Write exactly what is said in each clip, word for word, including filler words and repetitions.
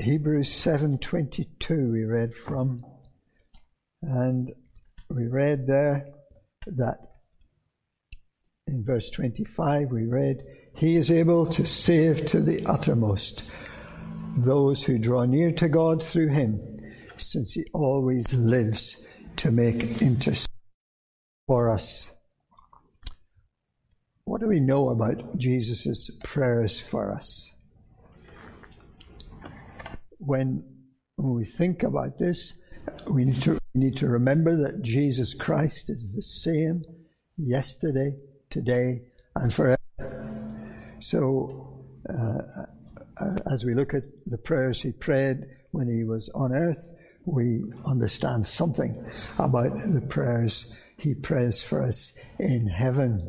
Hebrews seven twenty-two we read from, and we read there that in verse twenty-five we read, He is able to save to the uttermost those who draw near to God through Him, since He always lives to make intercession for us. What do we know about Jesus' prayers for us? When, when we think about this, we need to we need to remember that Jesus Christ is the same yesterday, today, and forever. So, uh, as we look at the prayers He prayed when He was on earth, we understand something about the prayers He prays for us in heaven.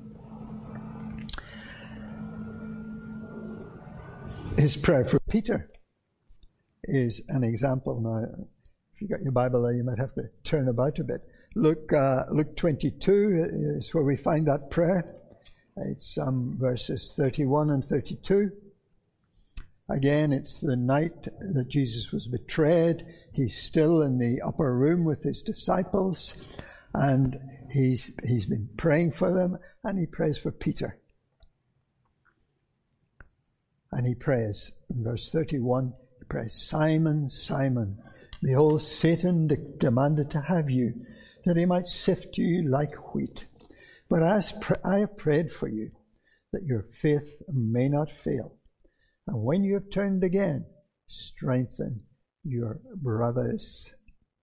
His prayer for Peter is an example. Now, if you got your Bible there, you might have to turn about a bit. Luke, uh, Luke twenty-two is where we find that prayer. It's um, verses thirty-one and thirty-two. Again, it's the night that Jesus was betrayed. He's still in the upper room with His disciples, and he's he's been praying for them, and He prays for Peter. And He prays, in verse thirty-one, He prays, Simon, Simon, behold, Satan de- demanded to have you, that he might sift you like wheat. But as pr- I have prayed for you, that your faith may not fail. And when you have turned again, strengthen your brothers.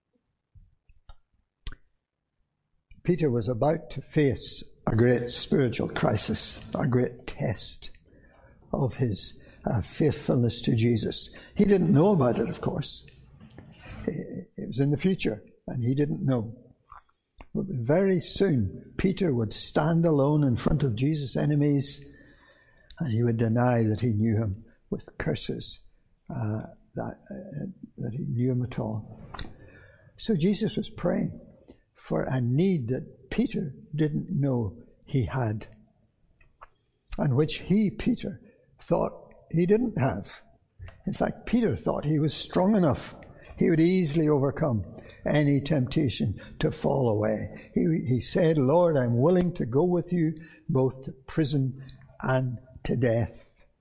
Peter was about to face a great spiritual crisis, a great test of his uh, faithfulness to Jesus. He didn't know about it, of course. It, it was in the future, and he didn't know. But very soon, Peter would stand alone in front of Jesus' enemies, and he would deny that he knew Him with curses, uh, that, uh, that he knew Him at all. So Jesus was praying for a need that Peter didn't know he had, and which he, Peter, thought he didn't have. In fact, Peter thought he was strong enough. He would easily overcome any temptation to fall away. He, he said, Lord, I'm willing to go with you both to prison and to death.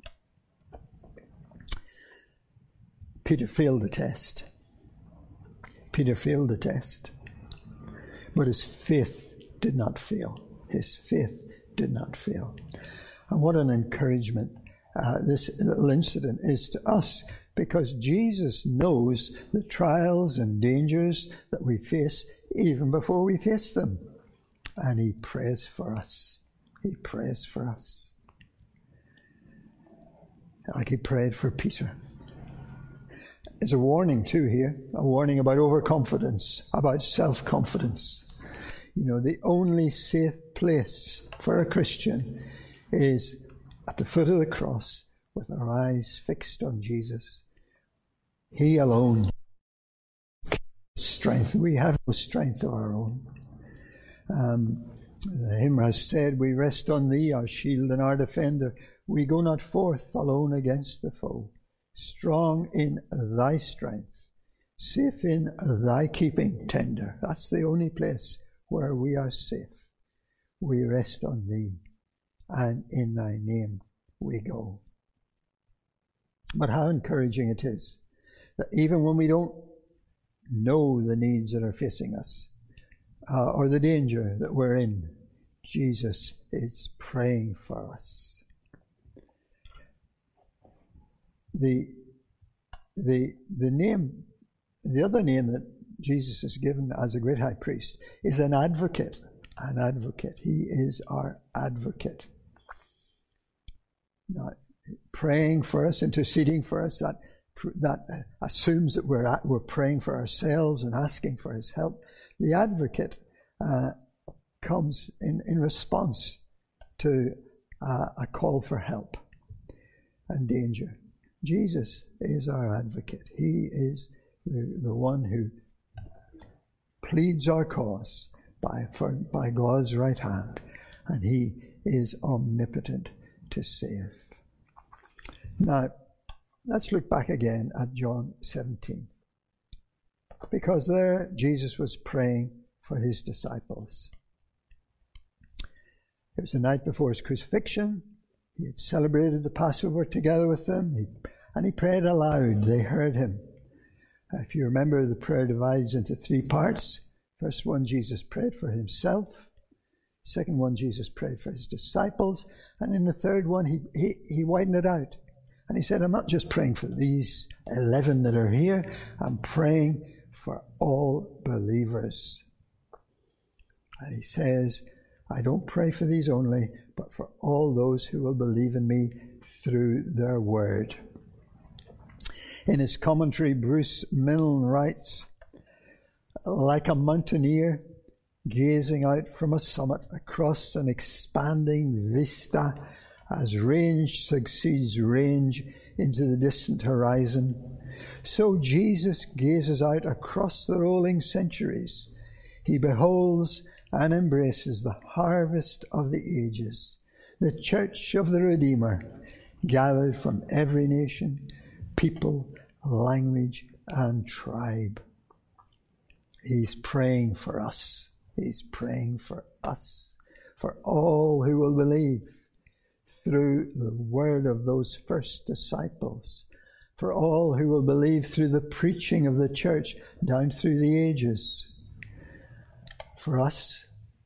Peter failed the test. Peter failed the test. But his faith did not fail. His faith did not fail. And what an encouragement uh, this little incident is to us, because Jesus knows the trials and dangers that we face even before we face them. And He prays for us. He prays for us. Like He prayed for Peter. There's a warning too here, a warning about overconfidence, about self-confidence. You know, the only safe place for a Christian is at the foot of the cross with our eyes fixed on Jesus. He alone strength. We have no strength of our own. Um, the hymn has said, we rest on Thee, our shield and our defender. We go not forth alone against the foe. Strong in Thy strength, safe in Thy keeping tender. That's the only place where we are safe. We rest on Thee, and in Thy name we go. But how encouraging it is that even when we don't know the needs that are facing us, uh, or the danger that we're in, Jesus is praying for us. The the the name, the other name that Jesus is given as a great high priest is an advocate. An advocate. He is our advocate. Now, praying for us, interceding for us, that that assumes that we're at, we're praying for ourselves and asking for His help. The advocate uh, comes in, in response to uh, a call for help and danger. Jesus is our advocate. He is the, the one who pleads our cause by, for, by God's right hand, and He is omnipotent to save. Now, let's look back again at John seventeen. Because there Jesus was praying for his disciples. It was the night before his crucifixion. He had celebrated the Passover together with them, he, and he prayed aloud. They heard him. If you remember, the prayer divides into three parts. First one, Jesus prayed for himself. Second one, Jesus prayed for his disciples. And in the third one, he, he, he widened it out. And he said, I'm not just praying for these eleven that are here. I'm praying for all believers. And he says, I don't pray for these only, but for all those who will believe in me through their word. In his commentary, Bruce Milne writes, like a mountaineer gazing out from a summit across an expanding vista as range succeeds range into the distant horizon, so Jesus gazes out across the rolling centuries. He beholds and embraces the harvest of the ages, the church of the Redeemer, gathered from every nation, people, language, and tribe. He's praying for us. He's praying for us, for all who will believe through the word of those first disciples, for all who will believe through the preaching of the church down through the ages, for us,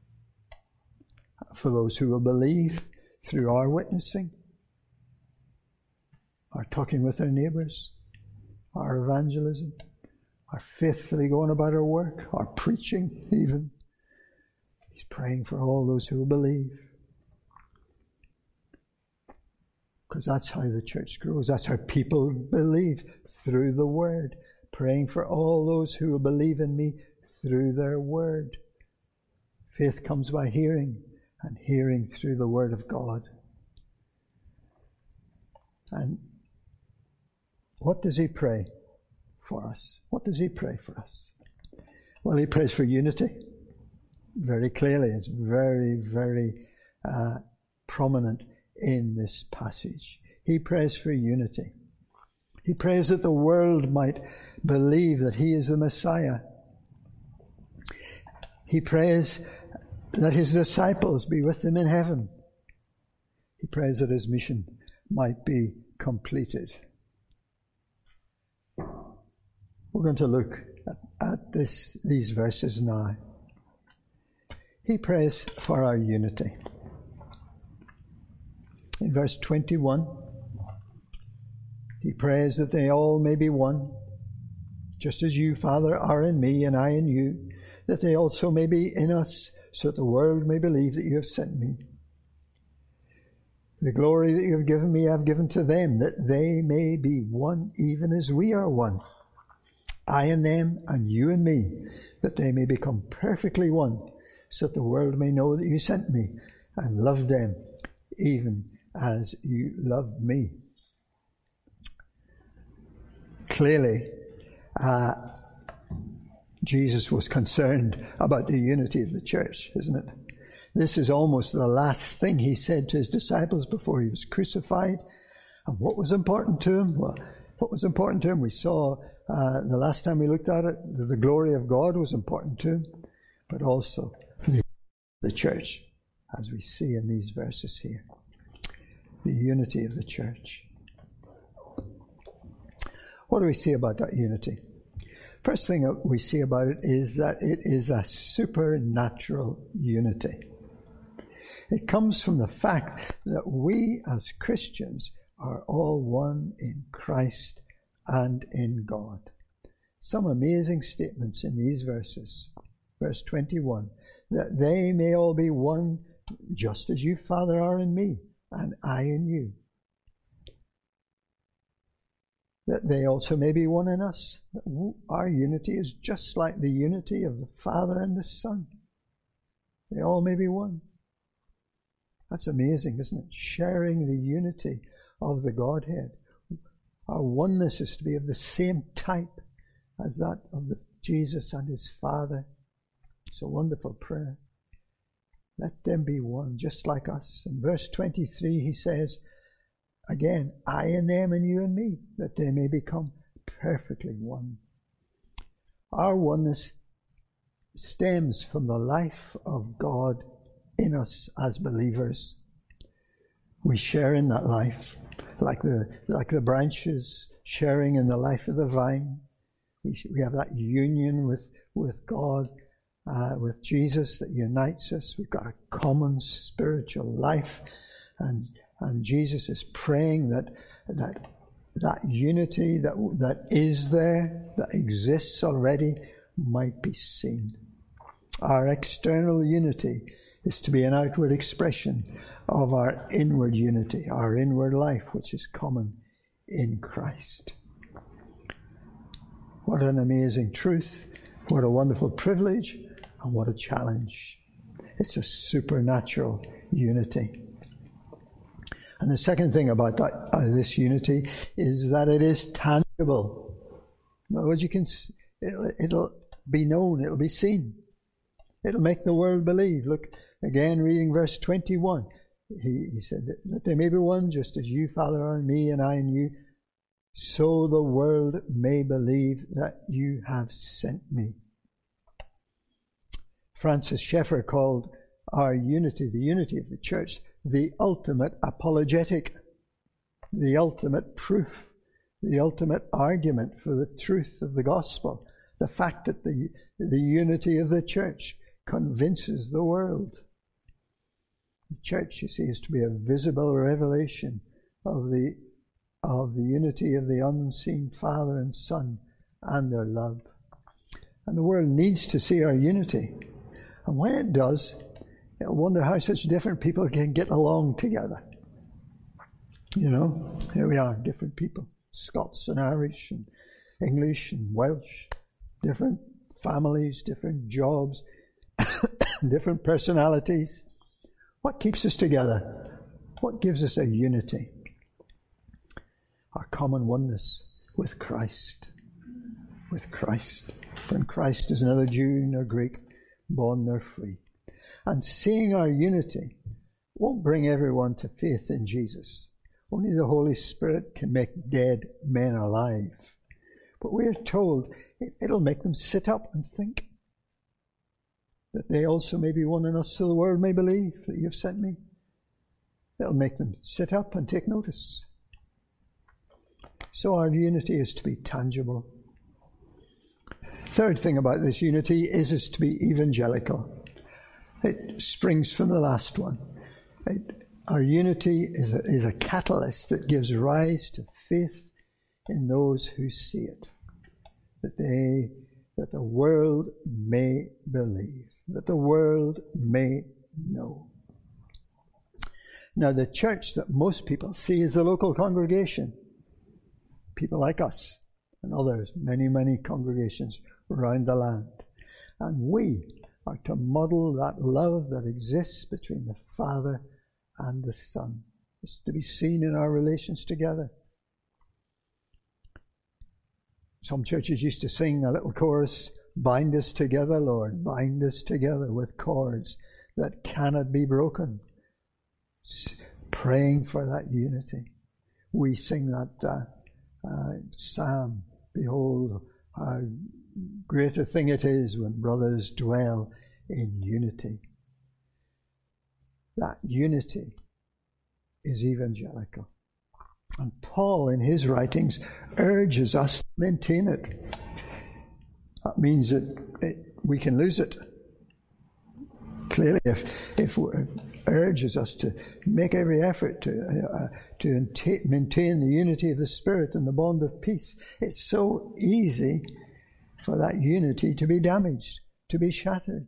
for those who will believe through our witnessing, our talking with our neighbours, our evangelism, our faithfully going about our work, our preaching even. He's praying for all those who will believe. Because that's how the church grows. That's how people believe, through the word. Praying for all those who will believe in me through their word. Faith comes by hearing, and hearing through the word of God. And what does he pray for us? What does he pray for us? Well, he prays for unity. Very clearly, it's very, very uh, prominent in this passage. He prays for unity. He prays that the world might believe that he is the Messiah. He prays that his disciples be with him in heaven. He prays that his mission might be completed. We're going to look at, at this, these verses now. He prays for our unity. In verse twenty-one, he prays that they all may be one, just as you, Father, are in me and I in you, that they also may be in us, so that the world may believe that you have sent me. The glory that you have given me I have given to them, that they may be one even as we are one. I and them, and you and me, that they may become perfectly one, so that the world may know that you sent me and loved them, even as you loved me. Clearly, uh, Jesus was concerned about the unity of the church, isn't it? This is almost the last thing he said to his disciples before he was crucified. And what was important to him? Well, what was important to him? We saw uh, the last time we looked at it, that the glory of God was important to him, but also the church, as we see in these verses here. The unity of the church. What do we see about that unity? First thing that we see about it is that it is a supernatural unity. It comes from the fact that we as Christians are all one in Christ and in God. Some amazing statements in these verses. Verse twenty-one, that they may all be one, just as you, Father, are in me, and I in you. That they also may be one in us. That our unity is just like the unity of the Father and the Son. They all may be one. That's amazing, isn't it? Sharing the unity of the Godhead. Our oneness is to be of the same type as that of the Jesus and his Father. It's a wonderful prayer. Let them be one, just like us. In verse twenty-three he says, Again, I and them and you and me, that they may become perfectly one. Our oneness stems from the life of God in us as believers. We share in that life, like the like the branches sharing in the life of the vine. We we have that union with with God, uh, with Jesus that unites us. We've got a common spiritual life, and and Jesus is praying that that that unity that that is there, that exists already, might be seen. Our external unity is to be an outward expression of our inward unity, our inward life, which is common in Christ. What an amazing truth, what a wonderful privilege, and what a challenge. It's a supernatural unity. And the second thing about that, uh, this unity is that it is tangible. In other words, you can, it'll, it'll be known, it'll be seen. It'll make the world believe. Look, again, reading verse twenty-one. He, he said, that they may be one, just as you, Father, are in me, and I in you, so the world may believe that you have sent me. Francis Schaeffer called our unity, the unity of the church, the ultimate apologetic, the ultimate proof, the ultimate argument for the truth of the gospel. The fact that the, the unity of the church convinces the world. The church, you see, is to be a visible revelation of the of the unity of the unseen Father and Son and their love. And the world needs to see our unity. And when it does, it'll wonder how such different people can get along together. You know, here we are, different people. Scots and Irish and English and Welsh. Different families, different jobs, different personalities. What keeps us together? What gives us a unity? Our common oneness with Christ. With Christ. When Christ is neither Jew nor Greek, bond nor free. And seeing our unity won't bring everyone to faith in Jesus. Only the Holy Spirit can make dead men alive. But we are told it, it'll make them sit up and think that they also may be one in us, so the world may believe that you've sent me. It'll make them sit up and take notice. So our unity is to be tangible. Third thing about this unity is it's to be evangelical. It springs from the last one. It, our unity is a, is a catalyst that gives rise to faith in those who see it, that they, that the world may believe, that the world may know. Now, the church that most people see is the local congregation, people like us and others, many, many congregations around the land. And we are to model that love that exists between the Father and the Son. It's to be seen in our relations together. Some churches used to sing a little chorus, bind us together, Lord, bind us together with cords that cannot be broken. Praying for that unity. We sing that uh, uh, psalm, behold, how great a thing it is when brothers dwell in unity. That unity is evangelical. And Paul, in his writings, urges us to maintain it. That means that it, we can lose it. Clearly, if if it urges us to make every effort to uh, to maintain the unity of the Spirit and the bond of peace, it's so easy for that unity to be damaged, to be shattered.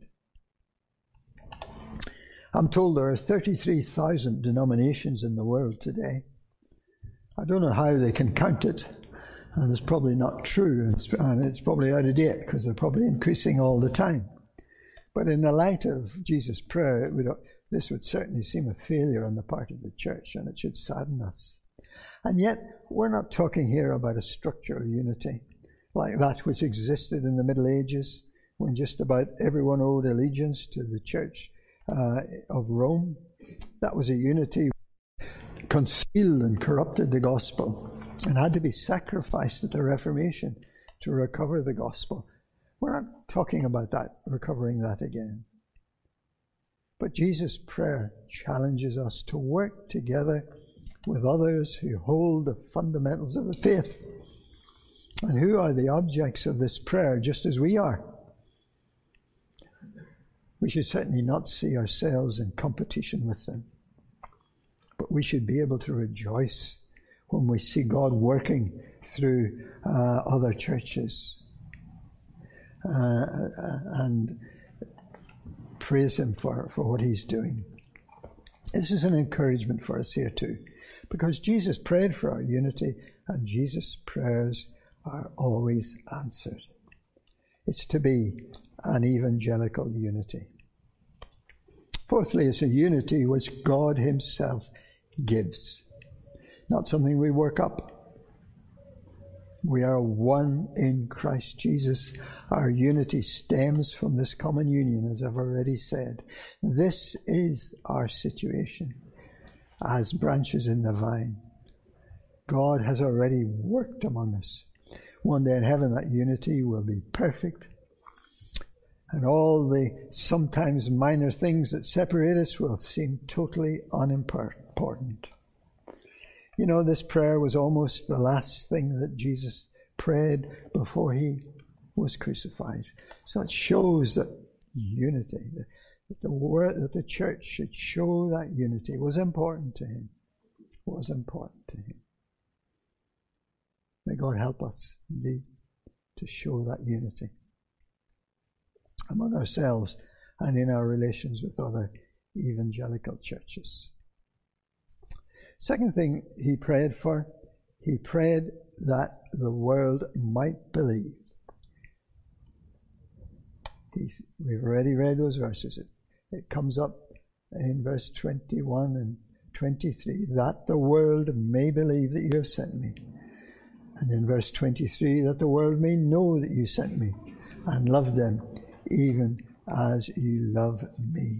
I'm told there are thirty-three thousand denominations in the world today. I don't know how they can count it, and it's probably not true, and it's, and it's probably out of date because they're probably increasing all the time. But in the light of Jesus' prayer, it would, this would certainly seem a failure on the part of the church, and it should sadden us. And yet, we're not talking here about a structural unity like that which existed in the Middle Ages, when just about everyone owed allegiance to the Church uh, of Rome. That was a unity concealed and corrupted the gospel and had to be sacrificed at the Reformation to recover the gospel. We're not talking about that, recovering that again. But Jesus' prayer challenges us to work together with others who hold the fundamentals of the faith and who are the objects of this prayer just as we are. We should certainly not see ourselves in competition with them, but we should be able to rejoice when we see God working through uh, other churches uh, and praise Him for, for what He's doing. This is an encouragement for us here too, because Jesus prayed for our unity, and Jesus' prayers are always answered. It's to be an evangelical unity. Fourthly, it's a unity which God Himself gives, not something we work up. We are one in Christ Jesus. Our unity stems from this common union, as I've already said. This is our situation as branches in the vine. God has already worked among us. One day in heaven, that unity will be perfect, and all the sometimes minor things that separate us will seem totally unimportant. You know, this prayer was almost the last thing that Jesus prayed before He was crucified. So it shows that unity, that the word, that the church should show that unity was important to Him. Was important to Him. May God help us indeed to show that unity among ourselves and in our relations with other evangelical churches. Second thing He prayed for, He prayed that the world might believe. He's, we've already read those verses. It, it comes up in verse twenty-one and twenty-three, that the world may believe that You have sent Me. And in verse twenty-three, that the world may know that You sent Me and love them even as You love Me.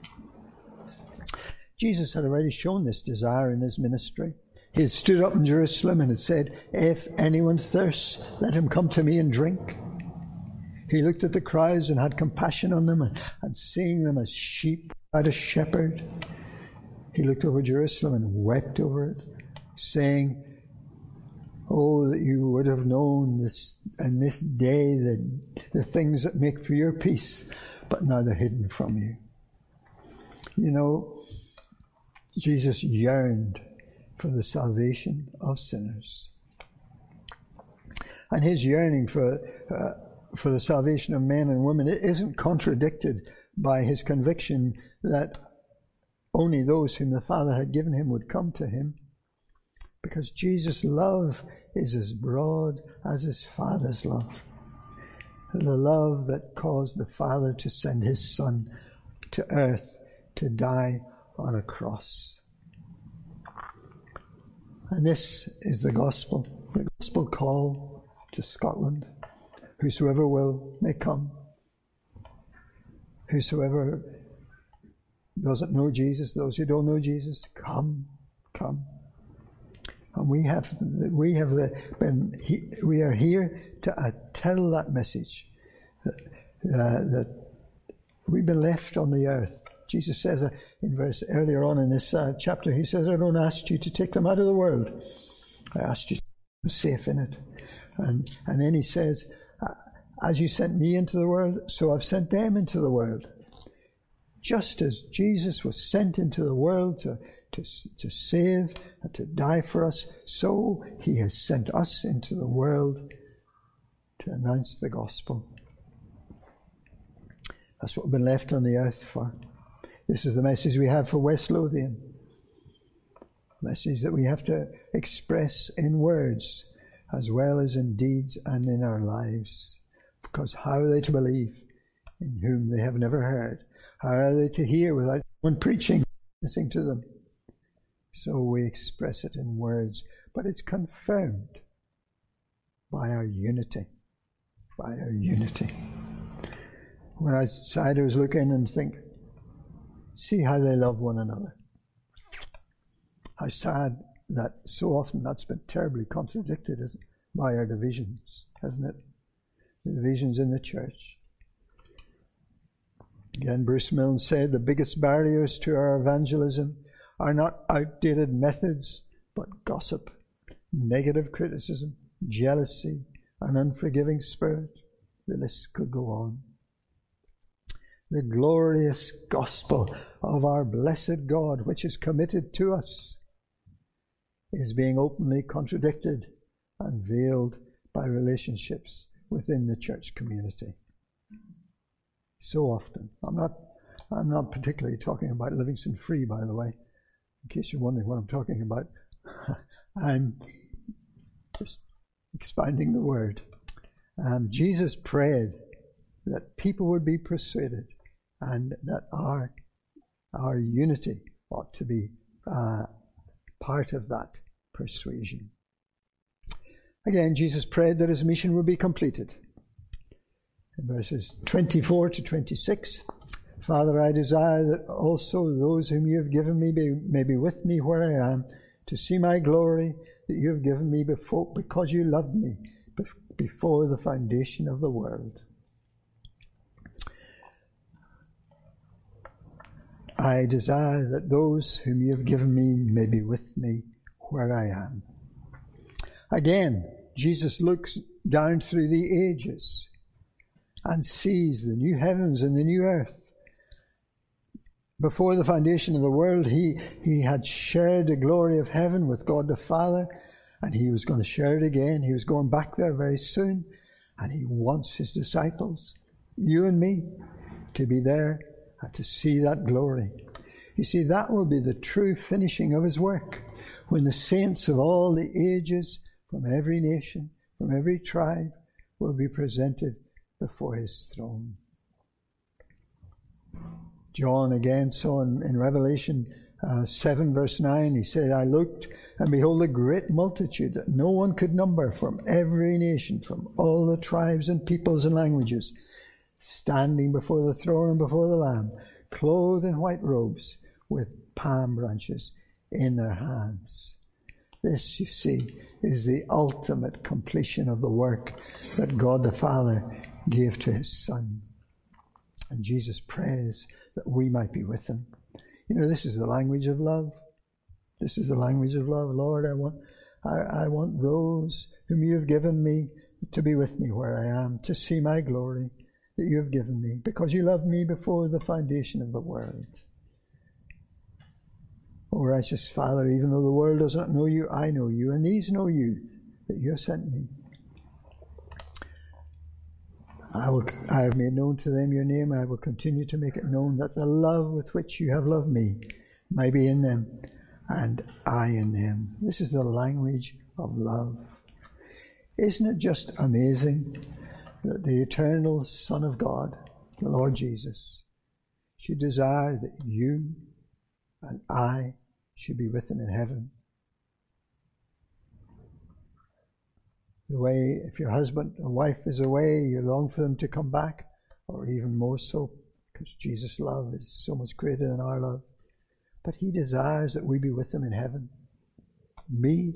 Jesus had already shown this desire in His ministry. He had stood up in Jerusalem and had said, if anyone thirsts, let him come to Me and drink. He looked at the crowds and had compassion on them, and, and seeing them as sheep without a shepherd, He looked over Jerusalem and wept over it, saying, oh, that You would have known this in this day the, the things that make for Your peace, but now they're hidden from You. You know, Jesus yearned for the salvation of sinners. And His yearning for uh, for the salvation of men and women, it isn't contradicted by His conviction that only those whom the Father had given Him would come to Him. Because Jesus' love is as broad as His Father's love. The love that caused the Father to send His Son to earth to die on a cross. And this is the gospel, the gospel call to Scotland. Whosoever will may come. Whosoever doesn't know Jesus, those who don't know Jesus, come, come. And we have, we have been, we are here to uh, tell that message that, uh, that we've been left on the earth. Jesus says uh, in verse earlier on in this uh, chapter, He says, I don't ask you to take them out of the world. I asked you to be safe in it. And, and then He says, as You sent Me into the world, so I've sent them into the world. Just as Jesus was sent into the world to, to, to save and to die for us, so He has sent us into the world to announce the gospel. That's what we've been left on the earth for. This is the message we have for West Lothian. A message that we have to express in words as well as in deeds and in our lives. Because how are they to believe in whom they have never heard? How are they to hear without someone preaching, listening to them? So we express it in words, but it's confirmed by our unity. By our unity. When outsiders look in and think, see how they love one another. How sad that so often that's been terribly contradicted by our divisions, hasn't it? The divisions in the church. Again, Bruce Milne said the biggest barriers to our evangelism are not outdated methods, but gossip, negative criticism, jealousy, an unforgiving spirit. The list could go on. The glorious gospel of our blessed God, which is committed to us, is being openly contradicted and veiled by relationships within the church community. So often. I'm not I'm not particularly talking about Livingston Free, by the way, in case you're wondering what I'm talking about. I'm just expounding the word. Um, Jesus prayed that people would be persuaded and that our our unity ought to be uh, part of that persuasion. Again, Jesus prayed that his mission would be completed. In verses twenty-four to twenty-six, Father, I desire that also those whom you have given me be, may be with me where I am, to see my glory that you have given me before, because you loved me before the foundation of the world. I desire that those whom you have given me may be with me where I am. Again, Jesus looks down through the ages and sees the new heavens and the new earth. Before the foundation of the world, he, he had shared the glory of heaven with God the Father, and he was going to share it again. He was going back there very soon, and he wants his disciples, you and me, to be there and to see that glory. You see, that will be the true finishing of his work, when the saints of all the ages, from every nation, from every tribe, will be presented before his throne. John again saw in, in Revelation uh, seven verse nine, he said, I looked, and behold a great multitude that no one could number, from every nation, from all the tribes and peoples and languages, standing before the throne and before the Lamb, clothed in white robes, with palm branches in their hands. This, you see, is the ultimate completion of the work that God the Father gave to his Son. And Jesus prays that we might be with him. You know, this is the language of love. This is the language of love. Lord, I want, I, I want those whom you have given me to be with me where I am, to see my glory that you have given me, because you loved me before the foundation of the world. Oh, righteous Father, even though the world does not know you, I know you, and these know you, that you have sent me. I will, I have made known to them your name. I will continue to make it known, that the love with which you have loved me may be in them, and I in them. This is the language of love. Isn't it just amazing that the eternal Son of God, the Lord Jesus, should desire that you and I should be with him in heaven? The way, if your husband or wife is away, you long for them to come back, or even more so, because Jesus' love is so much greater than our love. But he desires that we be with him in heaven. Me,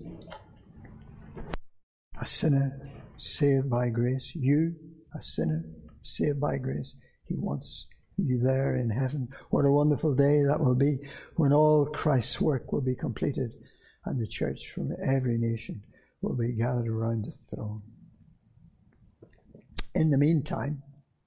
a sinner saved by grace. You, a sinner saved by grace. He wants you there in heaven. What a wonderful day that will be, when all Christ's work will be completed and the church from every nation will be gathered around the throne. In the meantime,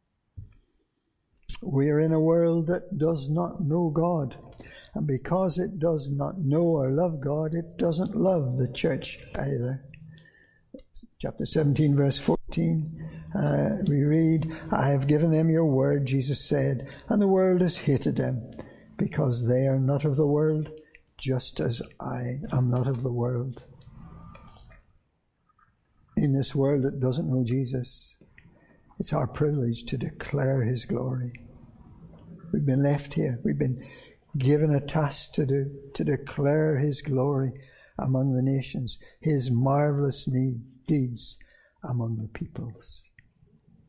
we are in a world that does not know God. And because it does not know or love God, it doesn't love the church either. Chapter seventeen, verse fourteen, uh, we read, I have given them your word, Jesus said, and the world has hated them, because they are not of the world, just as I am not of the world. In this world that doesn't know Jesus, it's our privilege to declare his glory. We've been left here. We've been given a task to do, to declare his glory among the nations, his marvelous need, deeds among the peoples.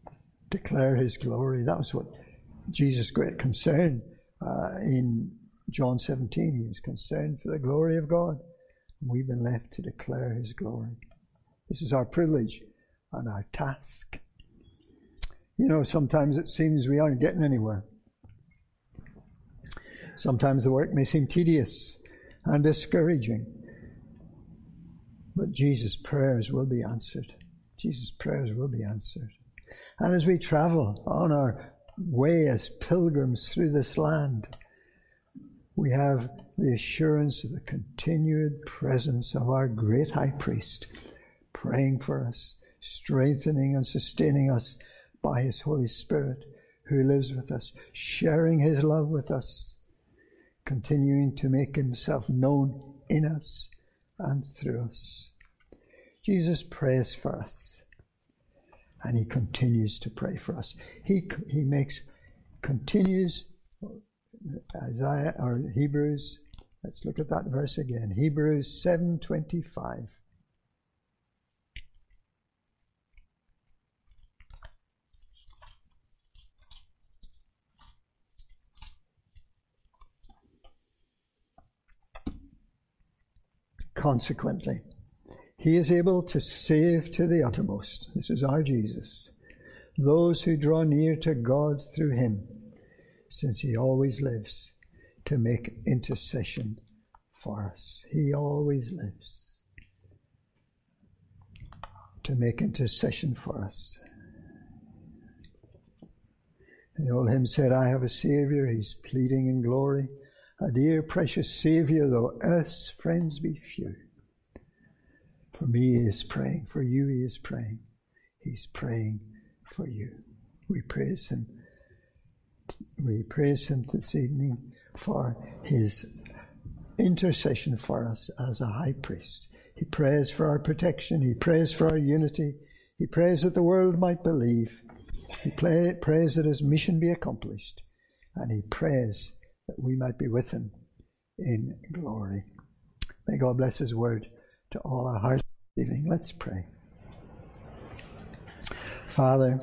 Declare his glory. That was what Jesus' great concern uh, in John seventeen, he was concerned for the glory of God. We've been left to declare his glory. This is our privilege and our task. You know, sometimes it seems we aren't getting anywhere. Sometimes the work may seem tedious and discouraging. But Jesus' prayers will be answered. Jesus' prayers will be answered. And as we travel on our way as pilgrims through this land, we have the assurance of the continued presence of our great high priest, praying for us, strengthening and sustaining us by his Holy Spirit, who lives with us, sharing his love with us, continuing to make himself known in us and through us. Jesus prays for us, and he continues to pray for us. He he makes continues Isaiah or Hebrews. Let's look at that verse again. Hebrews seven twenty-five. Consequently, he is able to save to the uttermost. This is our Jesus. Those who draw near to God through him, since he always lives to make intercession for us. He always lives to make intercession for us. The old hymn said, I have a Saviour, he's pleading in glory, a dear precious Saviour, though earth's friends be few. For me he is praying, for you he is praying. He's praying for you. We praise him. We praise him this evening for his intercession for us as a high priest. He prays for our protection. He prays for our unity. He prays that the world might believe. He play, prays that his mission be accomplished. And he prays that we might be with him in glory. May God bless his word to all our hearts this evening. Let's pray. Father,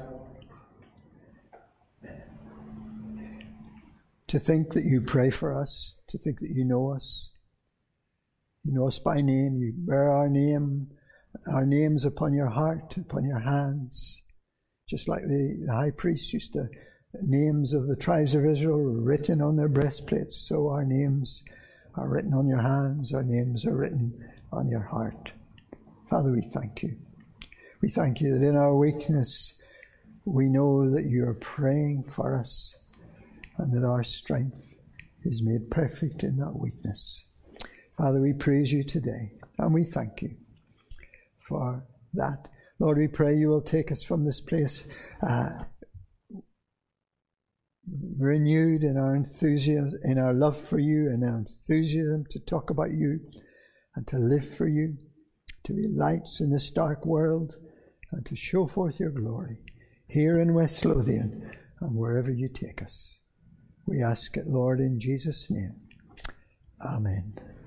to think that you pray for us, to think that you know us. You know us by name. You bear our name, our names upon your heart, upon your hands. Just like the, the high priest used to, names of the tribes of Israel were written on their breastplates, so our names are written on your hands, our names are written on your heart. Father, we thank you. We thank you that in our weakness, we know that you are praying for us, and that our strength is made perfect in that weakness. Father, we praise you today, and we thank you for that. Lord, we pray you will take us from this place uh, renewed in our enthusiasm, in our love for you, and our enthusiasm to talk about you and to live for you, to be lights in this dark world, and to show forth your glory here in West Lothian and wherever you take us. We ask it, Lord, in Jesus' name. Amen.